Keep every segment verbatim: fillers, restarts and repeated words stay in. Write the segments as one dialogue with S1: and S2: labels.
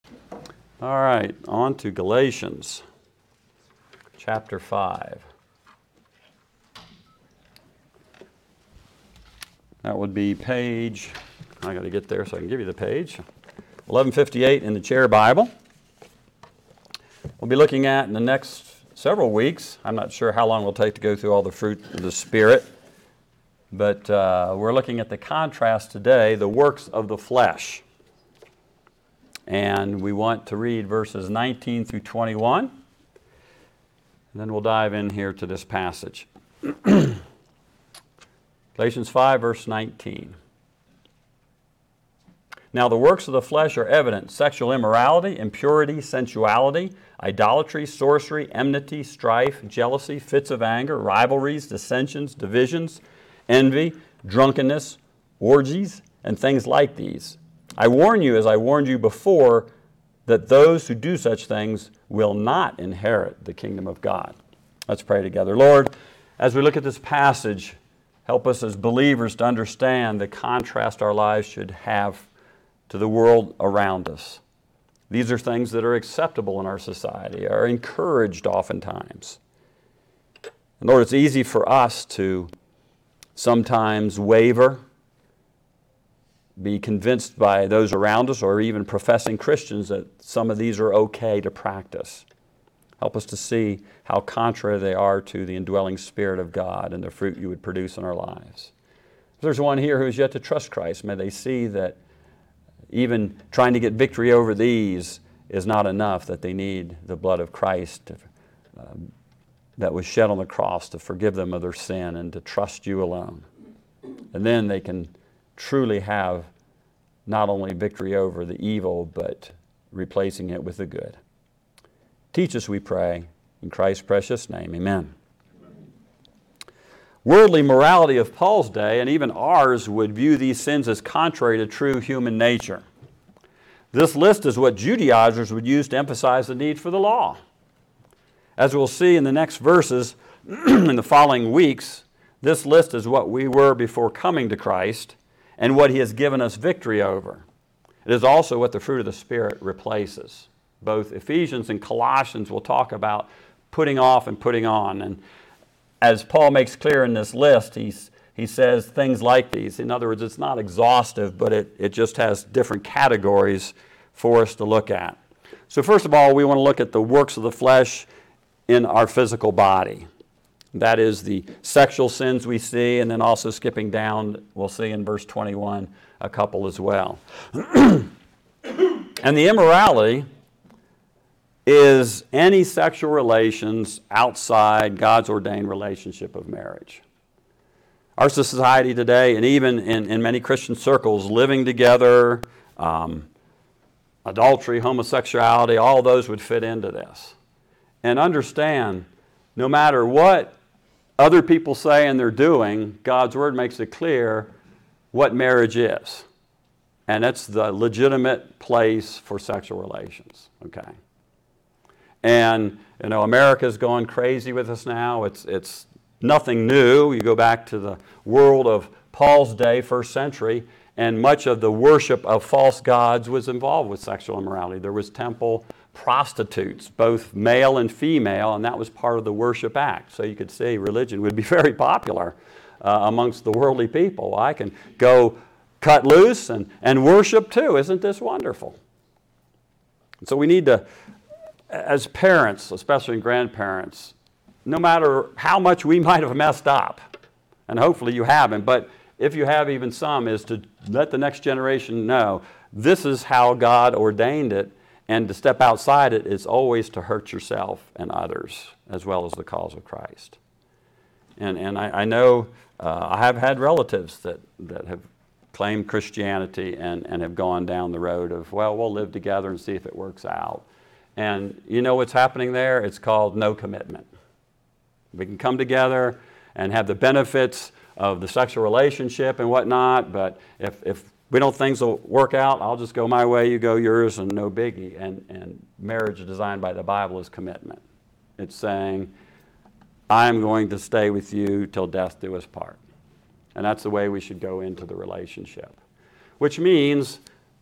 S1: All right, on to Galatians chapter five. That would be page, I got to get there so I can give you the page, eleven fifty-eight in the Chair Bible. We'll be looking at in the next several weeks, I'm not sure how long it will take to go through all the fruit of the Spirit, but uh, we're looking at the contrast today, the works of the flesh. And we want to read verses nineteen through twenty-one, and then we'll dive in here to this passage. Galatians five, verse nineteen. Now the works of the flesh are evident: sexual immorality, impurity, sensuality, idolatry, sorcery, enmity, strife, jealousy, fits of anger, rivalries, dissensions, divisions, envy, drunkenness, orgies, and things like these. I warn you, as I warned you before, that those who do such things will not inherit the kingdom of God. Let's pray together. Lord, as we look at this passage, help us as believers to understand the contrast our lives should have to the world around us. These are things that are acceptable in our society, are encouraged oftentimes. And Lord, it's easy for us to sometimes waver, be convinced by those around us or even professing Christians that some of these are okay to practice. Help us to see how contrary they are to the indwelling Spirit of God and the fruit you would produce in our lives. If there's one here who is yet to trust Christ, may they see that even trying to get victory over these is not enough, that they need the blood of Christ to, um, that was shed on the cross to forgive them of their sin and to trust you alone. And then they can truly have not only victory over the evil, but replacing it with the good. Teach us, we pray, in Christ's precious name, amen. Worldly morality of Paul's day, and even ours, would view these sins as contrary to true human nature. This list is what Judaizers would use to emphasize the need for the law. As we'll see in the next verses in the following weeks, this list is what we were before coming to Christ and what He has given us victory over. It is also what the fruit of the Spirit replaces. Both Ephesians and Colossians will talk about putting off and putting on. And as Paul makes clear in this list, he's, he says things like these. In other words, it's not exhaustive, but it, it just has different categories for us to look at. So first of all, we want to look at the works of the flesh in our physical body. That is the sexual sins we see, and then also skipping down, we'll see in verse twenty-one a couple as well. And the immorality is any sexual relations outside God's ordained relationship of marriage. Our society today, and even in, in many Christian circles, living together, um, adultery, homosexuality, all those would fit into this. And understand, no matter what other people say and they're doing, God's Word makes it clear what marriage is. And it's the legitimate place for sexual relations, okay? And, you know, America's gone crazy with us now. It's, it's nothing new. You go back to the world of Paul's day, first century, and much of the worship of false gods was involved with sexual immorality. There was temple prostitutes, both male and female, and that was part of the worship act. So you could see religion would be very popular uh, amongst the worldly people. I can go cut loose and, and worship too. Isn't this wonderful? And so we need to, as parents, especially grandparents, no matter how much we might have messed up, and hopefully you haven't, but if you have even some, is to let the next generation know this is how God ordained it, and to step outside it is always to hurt yourself and others, as well as the cause of Christ. And, and I, I know uh, I have had relatives that, that have claimed Christianity and, and have gone down the road of, well, we'll live together and see if it works out. And you know what's happening there? It's called no commitment. We can come together and have the benefits of the sexual relationship and whatnot, but if, if we don't think things will work out, I'll just go my way, you go yours, and no biggie. And, and marriage designed by the Bible is commitment. It's saying, I'm going to stay with you till death do us part. And that's the way we should go into the relationship. Which means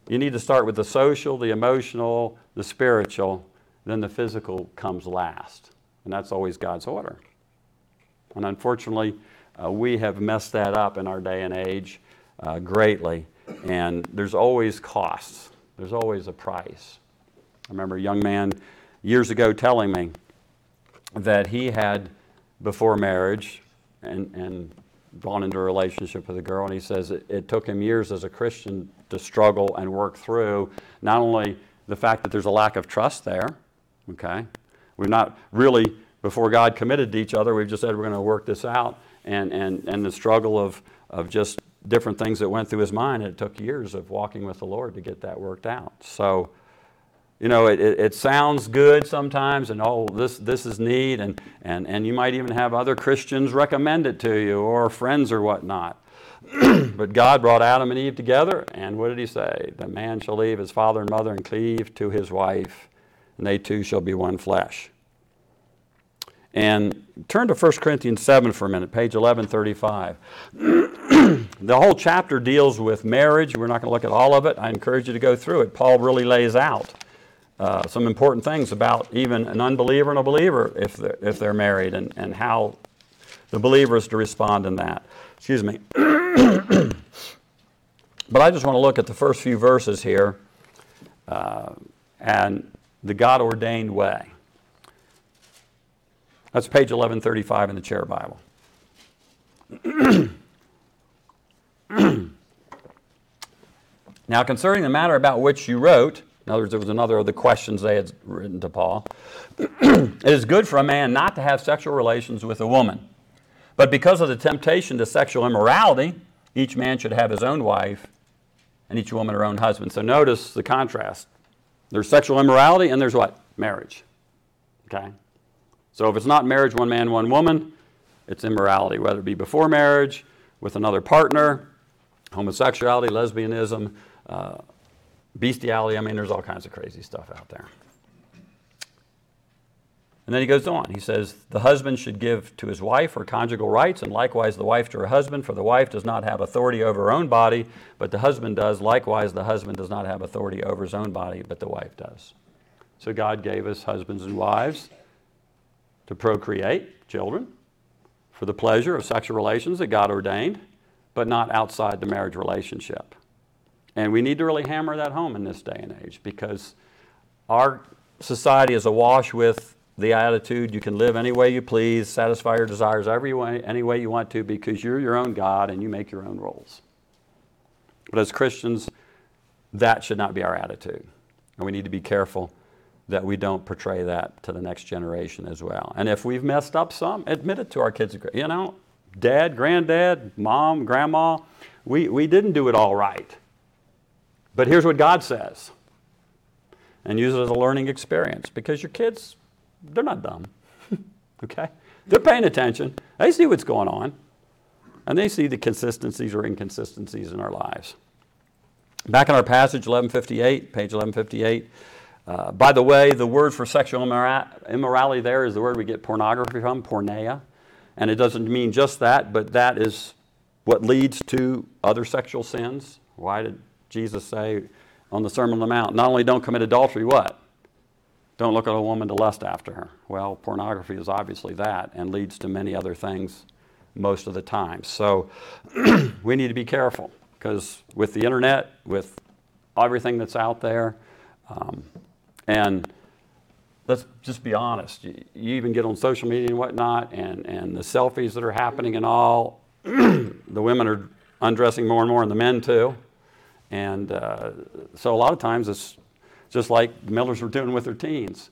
S1: You need to start with the social, the emotional, the spiritual, then the physical comes last. And that's always God's order. And unfortunately, uh, we have messed that up in our day and age uh, greatly. And there's always costs. There's always a price. I remember a young man years ago telling me that he had, before marriage, and, and gone into a relationship with a girl, and he says it, it took him years as a Christian to struggle and work through not only the fact that there's a lack of trust there, okay? We're not really, before God committed to each other, we've just said we're going to work this out, and, and, and the struggle of, of just different things that went through his mind, and it took years of walking with the Lord to get that worked out. So, you know, it, it, it sounds good sometimes, and oh, this this is neat, and, and, and you might even have other Christians recommend it to you, or friends or whatnot. But God brought Adam and Eve together, and what did he say? The man shall leave his father and mother and cleave to his wife, and they two shall be one flesh. And turn to First Corinthians seven for a minute, page eleven thirty-five. The whole chapter deals with marriage. We're not going to look at all of it. I encourage you to go through it. Paul really lays out Uh, some important things about even an unbeliever and a believer if they're, if they're married, and, and how the believer is to respond in that. Excuse me. But I just want to look at the first few verses here uh, and the God-ordained way. That's page eleven thirty-five in the Chair Bible. Now, concerning the matter about which you wrote, in other words, there was another of the questions they had written to Paul. It is good for a man not to have sexual relations with a woman. But because of the temptation to sexual immorality, each man should have his own wife and each woman her own husband. So notice the contrast. There's sexual immorality and there's what? Marriage. Okay? So if it's not marriage, one man, one woman, it's immorality, whether it be before marriage, with another partner, homosexuality, lesbianism, uh, bestiality. I mean, there's all kinds of crazy stuff out there. And then he goes on. He says, the husband should give to his wife her conjugal rights, and likewise the wife to her husband, for the wife does not have authority over her own body, but the husband does. Likewise, the husband does not have authority over his own body, but the wife does. So God gave us husbands and wives to procreate children for the pleasure of sexual relations that God ordained, but not outside the marriage relationship. And we need to really hammer that home in this day and age, because our society is awash with the attitude you can live any way you please, satisfy your desires every way, any way you want to, because you're your own God and you make your own rules. But as Christians, that should not be our attitude. And we need to be careful that we don't portray that to the next generation as well. And if we've messed up some, admit it to our kids. You know, dad, granddad, mom, grandma, we, we didn't do it all right. But here's what God says. And use it as a learning experience, because your kids, they're not dumb. Okay? They're paying attention. They see what's going on. And they see the consistencies or inconsistencies in our lives. Back in our passage, eleven fifty-eight, page eleven fifty-eight. Uh, by the way, the word for sexual immora- immorality there is the word we get pornography from, porneia. And it doesn't mean just that, but that is what leads to other sexual sins. Why did Jesus say on the Sermon on the Mount, not only don't commit adultery, what? Don't look at a woman to lust after her. Well, pornography is obviously that and leads to many other things most of the time. So we need to be careful, because with the internet, with everything that's out there, um, and let's just be honest, you, you even get on social media and whatnot, and, and the selfies that are happening and all, the women are undressing more and more, and the men too. And uh, so a lot of times it's just like the Millers were doing with their teens.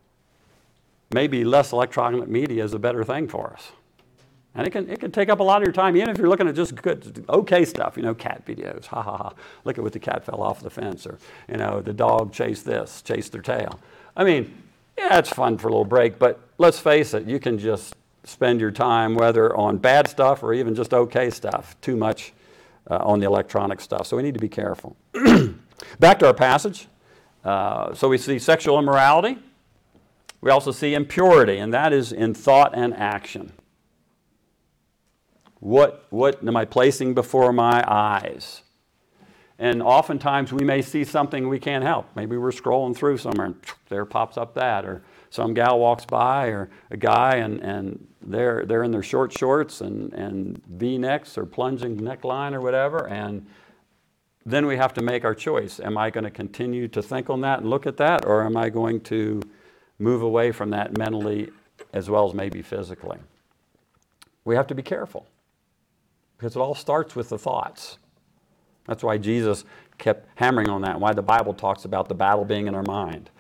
S1: Maybe less electronic media is a better thing for us. And it can it can take up a lot of your time, even if you're looking at just good, okay stuff, you know, cat videos, ha ha ha. Look at what the cat fell off the fence, or, you know, the dog chased this, chased their tail. I mean, yeah, it's fun for a little break, but let's face it, you can just spend your time, whether on bad stuff or even just okay stuff, too much uh, on the electronic stuff. So we need to be careful. Back to our passage. Uh, so we see sexual immorality. We also see impurity, and that is in thought and action. What, what am I placing before my eyes? And oftentimes we may see something we can't help. Maybe we're scrolling through somewhere and there pops up that, or some gal walks by, or a guy and, and they're, they're in their short shorts and, and V-necks or plunging neckline or whatever, and then we have to make our choice. Am I going to continue to think on that and look at that, or am I going to move away from that mentally as well as maybe physically? We have to be careful because it all starts with the thoughts. That's why Jesus kept hammering on that, why the Bible talks about the battle being in our mind.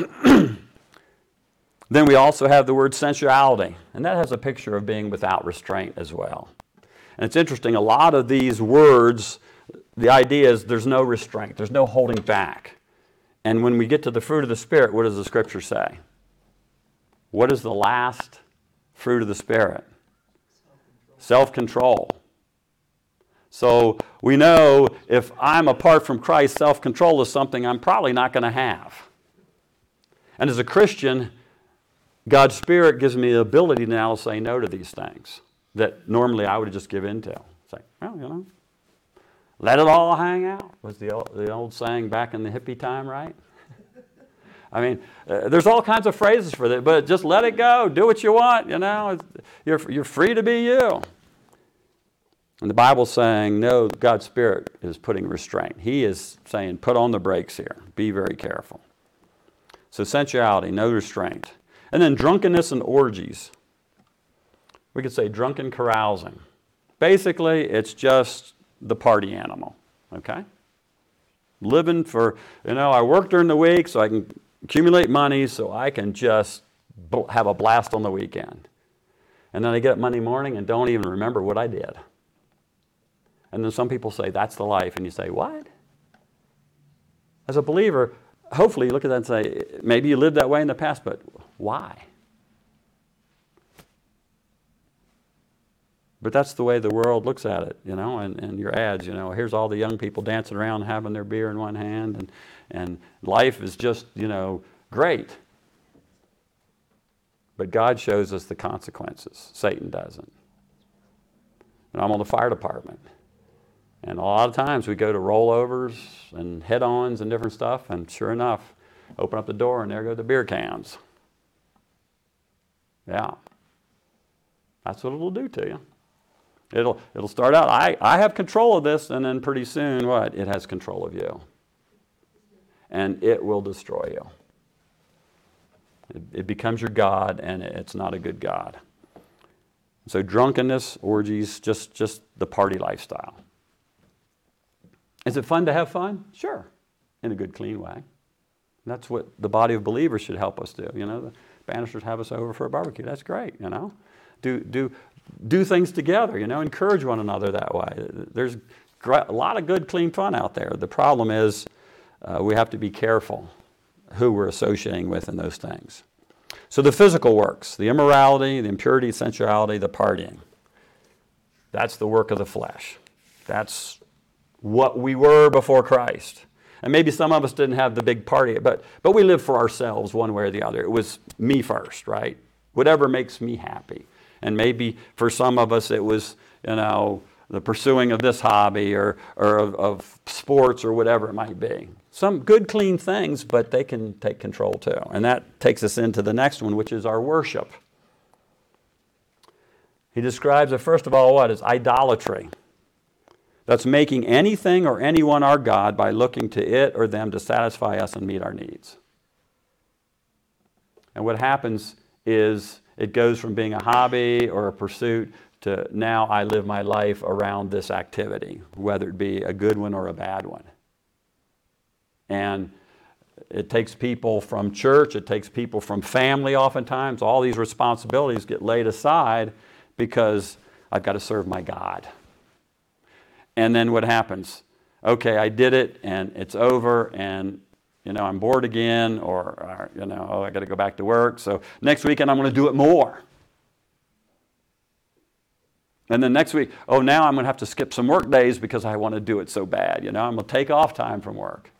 S1: Then we also have the word sensuality, and that has a picture of being without restraint as well. And it's interesting, a lot of these words, the idea is there's no restraint, there's no holding back. And when we get to the fruit of the Spirit, what does the Scripture say? What is the last fruit of the Spirit? Self-control. So we know if I'm apart from Christ, self-control is something I'm probably not going to have. And as a Christian, God's Spirit gives me the ability now to say no to these things that normally I would just give in to. Say, well, you know, let it all hang out, was the old, the old saying back in the hippie time, right? I mean, uh, there's all kinds of phrases for that, but just let it go. Do what you want, you know. You're, you're free to be you. And the Bible's saying, no, God's Spirit is putting restraint. He is saying, put on the brakes here. Be very careful. So sensuality, no restraint. And then drunkenness and orgies. We could say drunken carousing. Basically, it's just the party animal, okay? Living for, you know, I work during the week so I can accumulate money so I can just have a blast on the weekend. And then I get up Monday morning and don't even remember what I did. And then some people say, that's the life. And you say, what? As a believer, hopefully you look at that and say, maybe you lived that way in the past, but why? But that's the way the world looks at it, you know, and, and your ads, you know, here's all the young people dancing around having their beer in one hand, and, and life is just, you know, great. But God shows us the consequences. Satan doesn't. And I'm on the fire department. And a lot of times we go to rollovers and head-ons and different stuff, and sure enough, open up the door and there go the beer cans. Yeah. That's what it'll do to you. It'll, it'll start out, I, I have control of this, and then pretty soon, what? It has control of you. And it will destroy you. It, it becomes your God, and it's not a good God. So drunkenness, orgies, just, just the party lifestyle. Is it fun to have fun? Sure, in a good, clean way. That's what the body of believers should help us do. You know, the Bannisters have us over for a barbecue. That's great, you know. Do, do, do things together, you know, encourage one another that way. There's a lot of good, clean fun out there. The problem is uh, we have to be careful who we're associating with in those things. So the physical works, the immorality, the impurity, sensuality, the partying. That's the work of the flesh. That's what we were before Christ. And maybe some of us didn't have the big party, but, but we lived for ourselves one way or the other. It was me first, right? Whatever makes me happy. And maybe for some of us it was, you know, the pursuing of this hobby or, or of, of sports or whatever it might be. Some good, clean things, but they can take control too. And that takes us into the next one, which is our worship. He describes it, first of all, what? As idolatry. That's making anything or anyone our God by looking to it or them to satisfy us and meet our needs. And what happens is it goes from being a hobby or a pursuit to now I live my life around this activity, whether it be a good one or a bad one. And it takes people from church, it takes people from family oftentimes. All these responsibilities get laid aside because I've got to serve my God. And then what happens? Okay, I did it and it's over and, you know, I'm bored again or, or you know, oh, I got to go back to work. So next weekend I'm going to do it more. And then next week, oh, now I'm going to have to skip some work days because I want to do it so bad. You know, I'm going to take off time from work.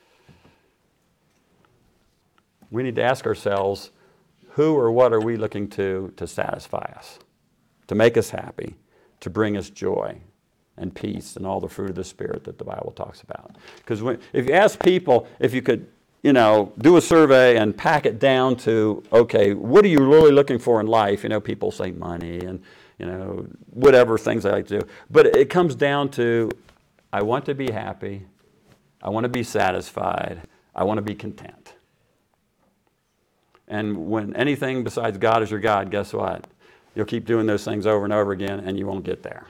S1: We need to ask ourselves, who or what are we looking to to satisfy us, to make us happy, to bring us joy, and peace and all the fruit of the Spirit that the Bible talks about. Because if you ask people, if you could, you know, do a survey and pack it down to, okay, what are you really looking for in life? You know, people say money and, you know, whatever things I like to do. But it comes down to, I want to be happy. I want to be satisfied. I want to be content. And when anything besides God is your God, guess what? You'll keep doing those things over and over again, and you won't get there.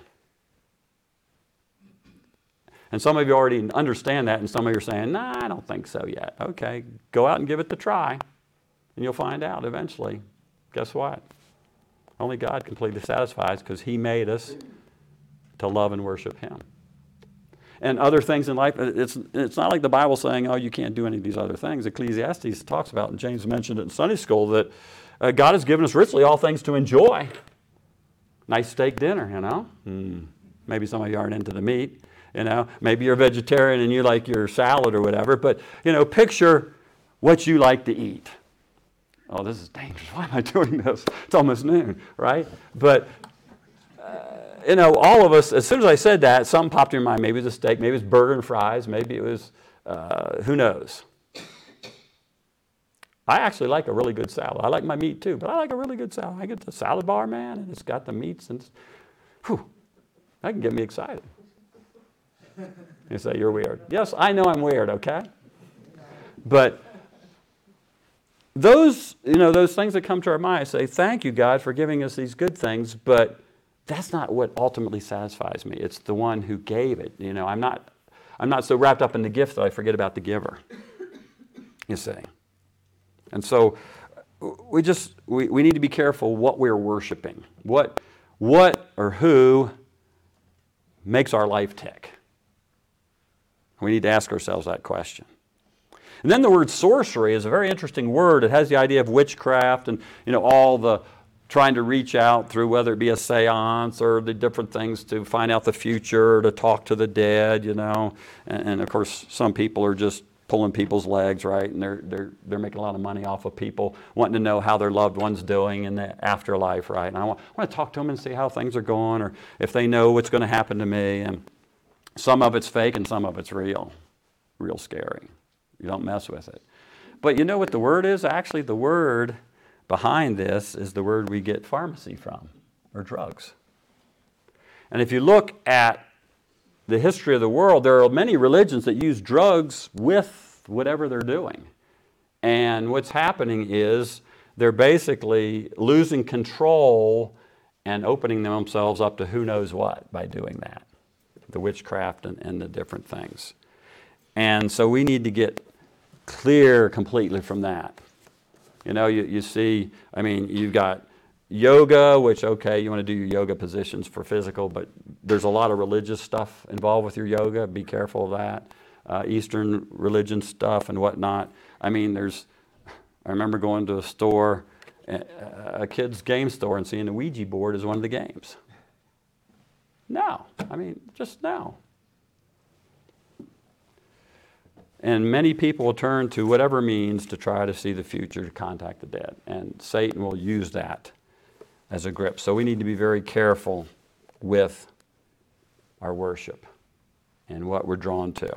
S1: And some of you already understand that, and some of you are saying, nah, I don't think so yet. Okay, go out and give it the try, and you'll find out eventually. Guess what? Only God completely satisfies because He made us to love and worship Him. And other things in life, it's, it's not like the Bible saying, oh, you can't do any of these other things. Ecclesiastes talks about, and James mentioned it in Sunday school, that uh, God has given us richly all things to enjoy. Nice steak dinner, you know. Mm. Maybe some of you aren't into the meat, you know. Maybe you're a vegetarian and you like your salad or whatever. But, you know, picture what you like to eat. Oh, this is dangerous. Why am I doing this? It's almost noon, right? But you know, all of us, as soon as I said that, something popped in your mind. Maybe it was a steak, maybe it was burger and fries, maybe it was, uh, who knows. I actually like a really good salad. I like my meat too, but I like a really good salad. I get the salad bar, man, and it's got the meats, and whew, that can get me excited. You say, you're weird. Yes, I know I'm weird, okay? But those, you know, those things that come to our mind, say, thank you, God, for giving us these good things, but that's not what ultimately satisfies me. It's the one who gave it. You know, I'm not, I'm not so wrapped up in the gift that I forget about the giver. You see. And so we just, we, we need to be careful what we're worshiping. What, what or who makes our life tick? We need to ask ourselves that question. And then the word sorcery is a very interesting word. It has the idea of witchcraft and, you know, all the trying to reach out through whether it be a seance or the different things to find out the future, to talk to the dead, you know. And, and of course, some people are just pulling people's legs, right? And they're, they're, they're making a lot of money off of people wanting to know how their loved one's doing in the afterlife, right? And I want, I want to talk to them and see how things are going or if they know what's going to happen to me. And some of it's fake and some of it's real, real scary. You don't mess with it. But you know what the word is? Actually, the word behind this is the word we get pharmacy from, or drugs. And if you look at the history of the world, there are many religions that use drugs with whatever they're doing. And what's happening is they're basically losing control and opening themselves up to who knows what by doing that, the witchcraft and, and the different things. And so we need to get clear completely from that. You know, you, you see, I mean, you've got yoga, which, okay, you want to do your yoga positions for physical, but there's a lot of religious stuff involved with your yoga. Be careful of that. Uh, Eastern religion stuff and whatnot. I mean, there's, I remember going to a store, a, a kid's game store, and seeing a Ouija board as one of the games. No, I mean, just no. And many people will turn to whatever means to try to see the future, to contact the dead. And Satan will use that as a grip. So we need to be very careful with our worship and what we're drawn to.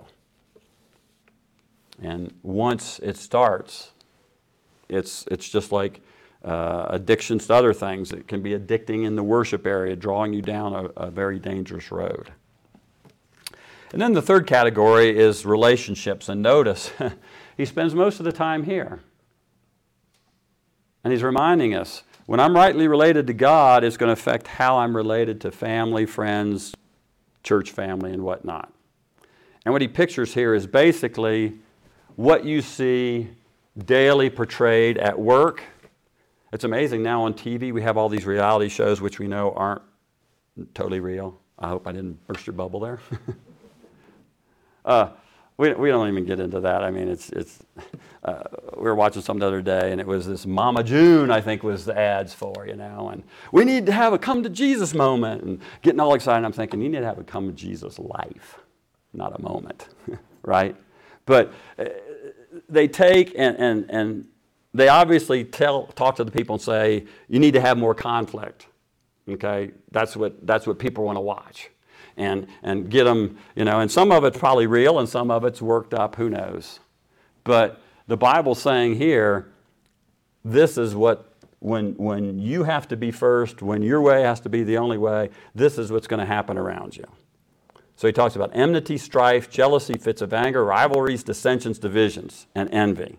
S1: And once it starts, it's, it's just like uh, addictions to other things. It can be addicting in the worship area, drawing you down a, a very dangerous road. And then the third category is relationships. And notice, he spends most of the time here. And he's reminding us, when I'm rightly related to God, it's going to affect how I'm related to family, friends, church family, and whatnot. And what he pictures here is basically what you see daily portrayed at work. It's amazing now on T V we have all these reality shows which we know aren't totally real. I hope I didn't burst your bubble there. Uh, we, we don't even get into that. I mean, it's, it's uh, we were watching something the other day, and it was this Mama June, I think, was the ads for, you know, and we need to have a come to Jesus moment, and getting all excited. I'm thinking, you need to have a come to Jesus life, not a moment, right? But uh, they take and, and, and they obviously tell, talk to the people and say, you need to have more conflict, okay? That's what, that's what people want to watch. and, and get them, you know, and some of it's probably real and some of it's worked up, who knows. But the Bible's saying here, this is what, when, when you have to be first, when your way has to be the only way, this is what's going to happen around you. So he talks about enmity, strife, jealousy, fits of anger, rivalries, dissensions, divisions, and envy.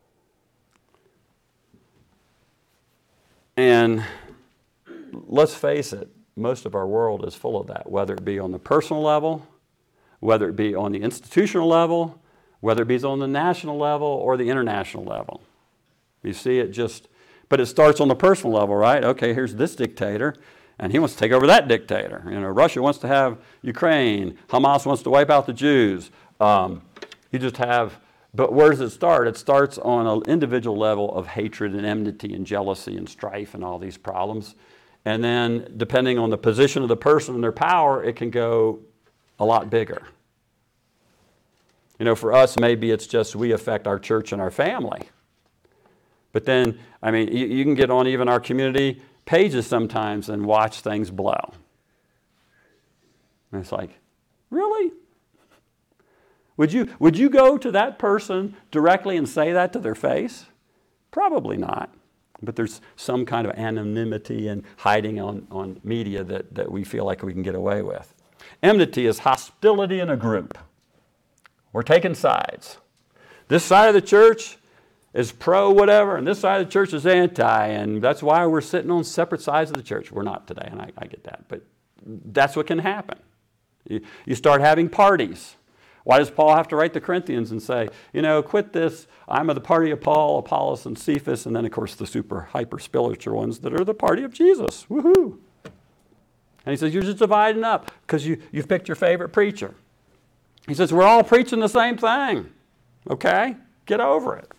S1: And let's face it, most of our world is full of that, whether it be on the personal level, whether it be on the institutional level, whether it be on the national level or the international level. You see it just, but it starts on the personal level, right? Okay, here's this dictator, and he wants to take over that dictator. You know, Russia wants to have Ukraine. Hamas wants to wipe out the Jews. Um, you just have, but where does it start? It starts on an individual level of hatred and enmity and jealousy and strife and all these problems. And then depending on the position of the person and their power, it can go a lot bigger. You know, for us, maybe it's just we affect our church and our family. But then, I mean, you, you can get on even our community pages sometimes and watch things blow. And it's like, really? Would you, would you go to that person directly and say that to their face? Probably not. But there's some kind of anonymity and hiding on, on media that, that we feel like we can get away with. Enmity is hostility in a group. We're taking sides. This side of the church is pro whatever, and this side of the church is anti, and that's why we're sitting on separate sides of the church. We're not today, and I, I get that, but that's what can happen. You, you start having parties. Why does Paul have to write the Corinthians and say, you know, quit this, I'm of the party of Paul, Apollos, and Cephas, and then, of course, the super hyper-spiritual ones that are the party of Jesus. Woohoo! And he says, you're just dividing up because you, you've picked your favorite preacher. He says, we're all preaching the same thing, okay? Get over it.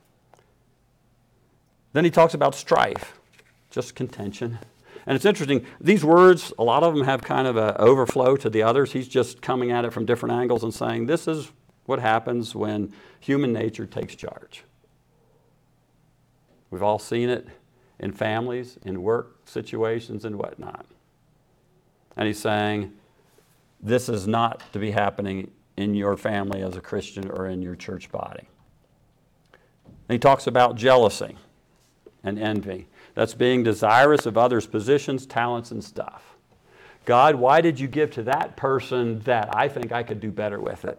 S1: Then he talks about strife, just contention. And it's interesting, these words, a lot of them have kind of an overflow to the others. He's just coming at it from different angles and saying, this is what happens when human nature takes charge. We've all seen it in families, in work situations, and whatnot. And he's saying, this is not to be happening in your family as a Christian or in your church body. And he talks about jealousy and envy. That's being desirous of others' positions, talents, and stuff. God, why did you give to that person that? I think I could do better with it.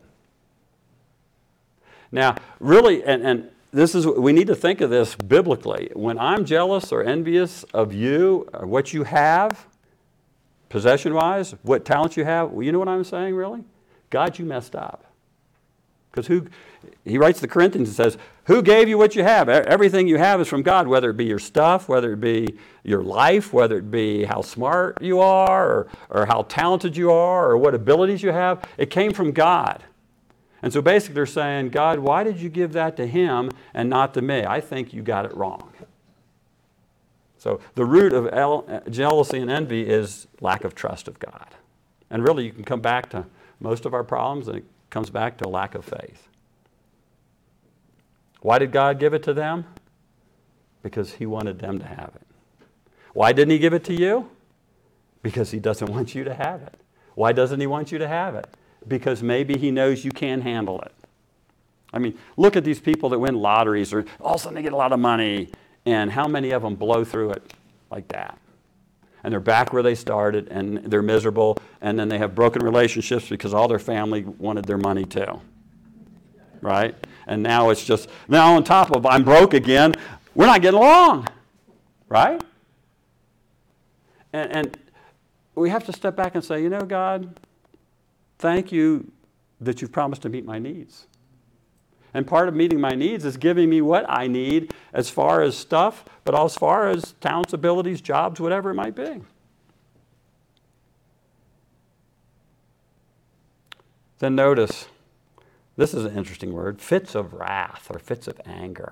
S1: Now, really, and, and this is, we need to think of this biblically. When I'm jealous or envious of you, or what you have, possession-wise, what talents you have, well, you know what I'm saying, really? God, you messed up. Because who, he writes to the Corinthians and says, who gave you what you have? Everything you have is from God, whether it be your stuff, whether it be your life, whether it be how smart you are, or, or how talented you are, or what abilities you have. It came from God. And so basically they're saying, God, why did you give that to him and not to me? I think you got it wrong. So the root of jealousy and envy is lack of trust of God. And really you can come back to most of our problems, and it comes back to a lack of faith. Why did God give it to them? Because he wanted them to have it. Why didn't he give it to you? Because he doesn't want you to have it. Why doesn't he want you to have it? Because maybe he knows you can't handle it. I mean, look at these people that win lotteries, or all of a sudden they get a lot of money, and how many of them blow through it like that? And they're back where they started, and they're miserable, and then they have broken relationships because all their family wanted their money too. Right? And now it's just, now on top of I'm broke again, we're not getting along. Right? And, and we have to step back and say, you know, God, thank you that you've promised to meet my needs. And part of meeting my needs is giving me what I need as far as stuff, but as far as talents, abilities, jobs, whatever it might be. Then notice, this is an interesting word, fits of wrath or fits of anger.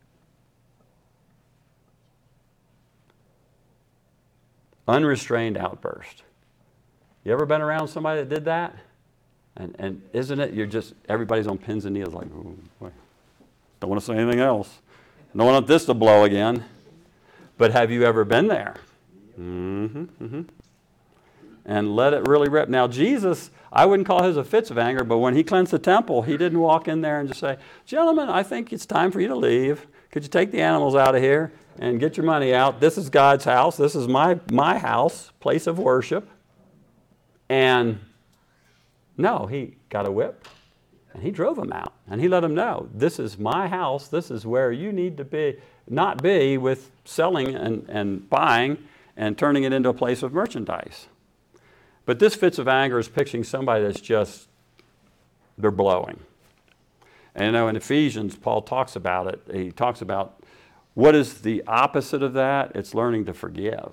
S1: Unrestrained outburst. You ever been around somebody that did that? And, and isn't it, you're just, everybody's on pins and needles like, oh, boy, don't want to say anything else. Don't want this to blow again. But have you ever been there? Mm-hmm, mm-hmm. and let it really rip. Now, Jesus, I wouldn't call his a fits of anger, but when he cleansed the temple, he didn't walk in there and just say, gentlemen, I think it's time for you to leave. Could you take the animals out of here and get your money out? This is God's house. This is my, my house, place of worship. And no, he got a whip and he drove them out. And he let them know, this is my house. This is where you need to be, not be with selling and, and buying and turning it into a place of merchandise. But this fits of anger is picturing somebody that's just, they're blowing. And you know, in Ephesians, Paul talks about it. He talks about what is the opposite of that? It's learning to forgive.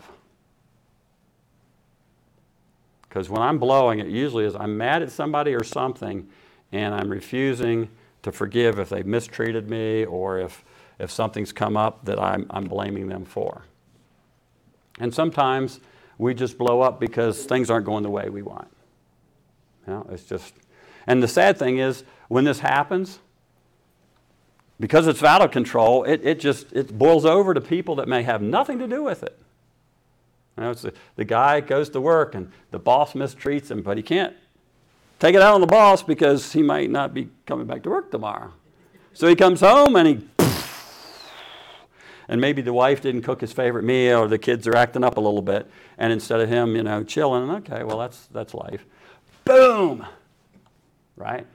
S1: Because when I'm blowing, it usually is I'm mad at somebody or something, and I'm refusing to forgive if they've mistreated me or if, if something's come up that I'm, I'm blaming them for. And sometimes we just blow up because things aren't going the way we want. You know, it's just, and the sad thing is, when this happens, because it's out of control, it, it just it boils over to people that may have nothing to do with it. You know, it's the, the guy goes to work and the boss mistreats him, but he can't take it out on the boss because he might not be coming back to work tomorrow. So he comes home and he, and maybe the wife didn't cook his favorite meal or the kids are acting up a little bit, and instead of him, you know, chilling, okay, well, that's that's life. Boom! Right?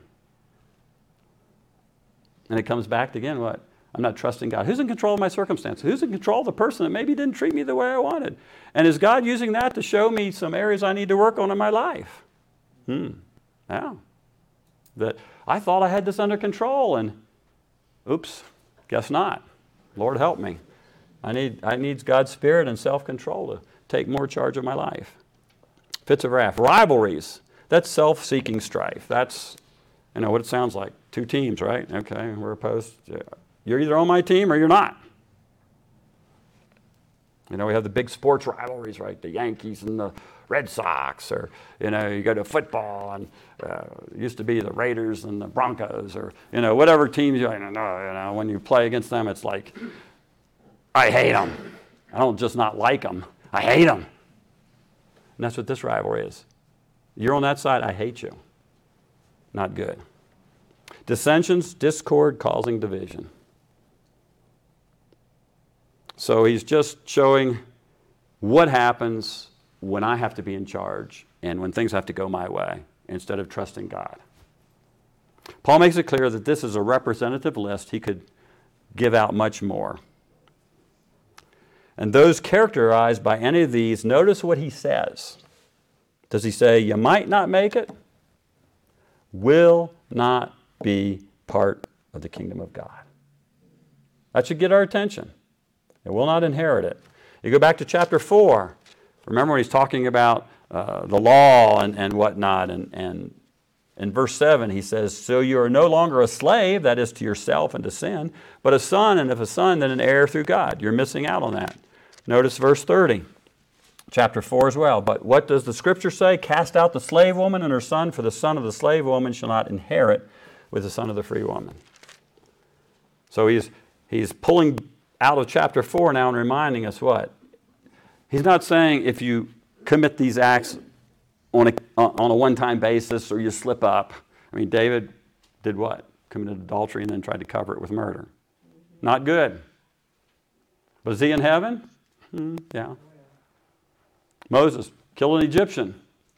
S1: And it comes back to, again, what? I'm not trusting God. Who's in control of my circumstances? Who's in control of the person that maybe didn't treat me the way I wanted? And is God using that to show me some areas I need to work on in my life? Hmm. Yeah. That I thought I had this under control, and oops, guess not. Lord help me. I need I need God's Spirit and self-control to take more charge of my life. Fits of wrath. Rivalries. That's self-seeking strife. That's, you know, what it sounds like. Two teams, right? Okay, we're opposed. You're either on my team or you're not. You know, we have the big sports rivalries, right? The Yankees and the Red Sox, or, you know, you go to football and uh, it used to be the Raiders and the Broncos, or, you know, whatever teams you, I don't know, you know, when you play against them, it's like, I hate them. I don't just not like them. I hate them. And that's what this rivalry is. You're on that side, I hate you. Not good. Dissensions, discord, causing division. So he's just showing what happens when I have to be in charge and when things have to go my way instead of trusting God. Paul makes it clear that this is a representative list. He could give out much more. And those characterized by any of these, notice what he says. Does he say, you might not make it? Will not be part of the kingdom of God. That should get our attention. It will not inherit it. You go back to chapter four. Remember when he's talking about uh, the law and, and whatnot. And, and in verse seven, he says, so you are no longer a slave, that is to yourself and to sin, but a son, and if a son, then an heir through God. You're missing out on that. Notice verse thirty, chapter four as well. But what does the scripture say? Cast out the slave woman and her son, for the son of the slave woman shall not inherit with the son of the free woman. So he's, he's pulling out of chapter four now and reminding us what? He's not saying if you commit these acts on a, on a one-time basis or you slip up. I mean, David did what? Committed adultery and then tried to cover it with murder. Not good. But is he in heaven? Hmm, yeah. Moses killed an Egyptian.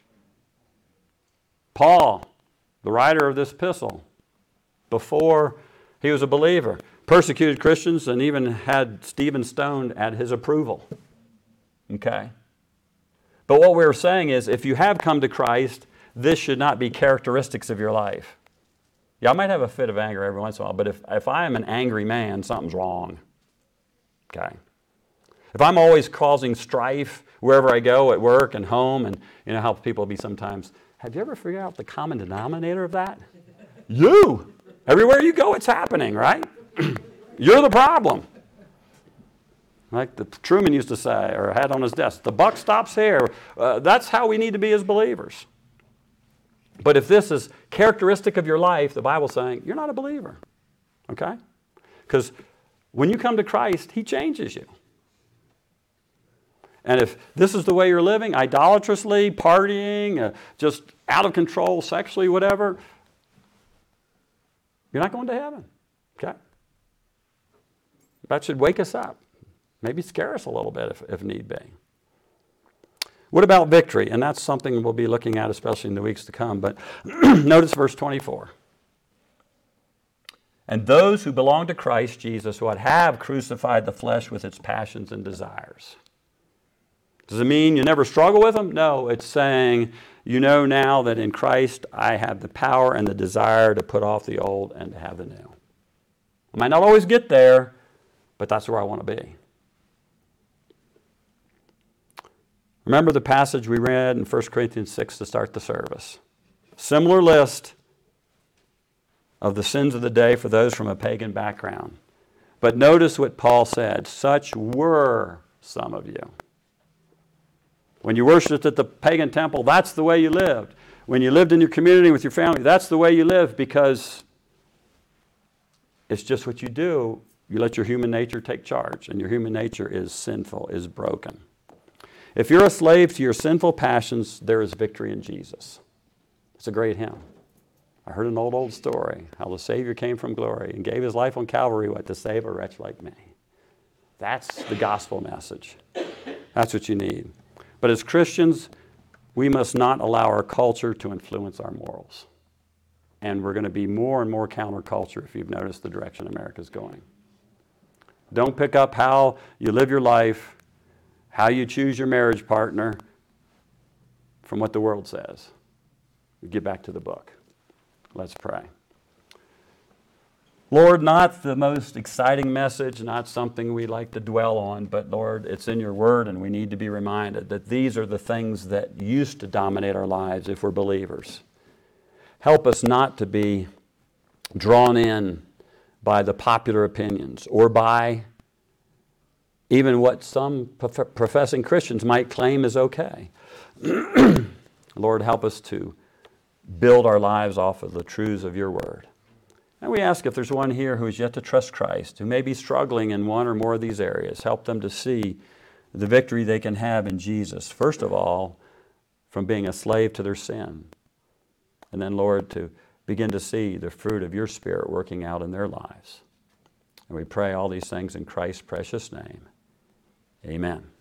S1: Paul, the writer of this epistle, before he was a believer, persecuted Christians and even had Stephen stoned at his approval. Okay? But what we're saying is, if you have come to Christ, this should not be characteristics of your life. Yeah, I might have a fit of anger every once in a while, but if, if I am an angry man, something's wrong. Okay? If I'm always causing strife wherever I go, at work and home, and you know how people be sometimes, have you ever figured out the common denominator of that? You! Everywhere you go, it's happening, right? You're the problem. Like the Truman used to say, or had on his desk, the buck stops here. Uh, that's how we need to be as believers. But if this is characteristic of your life, the Bible's saying, you're not a believer. Okay? Because when you come to Christ, he changes you. And if this is the way you're living, idolatrously, partying, uh, just out of control sexually, whatever, you're not going to heaven. Okay? That should wake us up. Maybe scare us a little bit if, if need be. What about victory? And that's something we'll be looking at, especially in the weeks to come. But notice verse twenty-four. And those who belong to Christ Jesus, what have crucified the flesh with its passions and desires. Does it mean you never struggle with them? No, it's saying you know now that in Christ I have the power and the desire to put off the old and to have the new. I might not always get there, but that's where I want to be. Remember the passage we read in First Corinthians six to start the service. Similar list of the sins of the day for those from a pagan background. But notice what Paul said. Such were some of you. When you worshiped at the pagan temple, that's the way you lived. When you lived in your community with your family, that's the way you lived, because it's just what you do. You let your human nature take charge, and your human nature is sinful, is broken. If you're a slave to your sinful passions, there is victory in Jesus. It's a great hymn. I heard an old, old story, how the Savior came from glory and gave his life on Calvary, what, to save a wretch like me. That's the gospel message. That's what you need. But as Christians, we must not allow our culture to influence our morals. And we're going to be more and more counterculture if you've noticed the direction America's going. Don't pick up how you live your life, how you choose your marriage partner from what the world says. Get back to the book. Let's pray. Lord, not the most exciting message, not something we like to dwell on, but Lord, it's in your word, and we need to be reminded that these are the things that used to dominate our lives if we're believers. Help us not to be drawn in by the popular opinions or by even what some prof- professing Christians might claim is okay. Lord, help us to build our lives off of the truths of your word. And we ask if there's one here who is yet to trust Christ, who may be struggling in one or more of these areas, help them to see the victory they can have in Jesus. First of all, from being a slave to their sin. And then, Lord, to begin to see the fruit of your Spirit working out in their lives. And we pray all these things in Christ's precious name. Amen.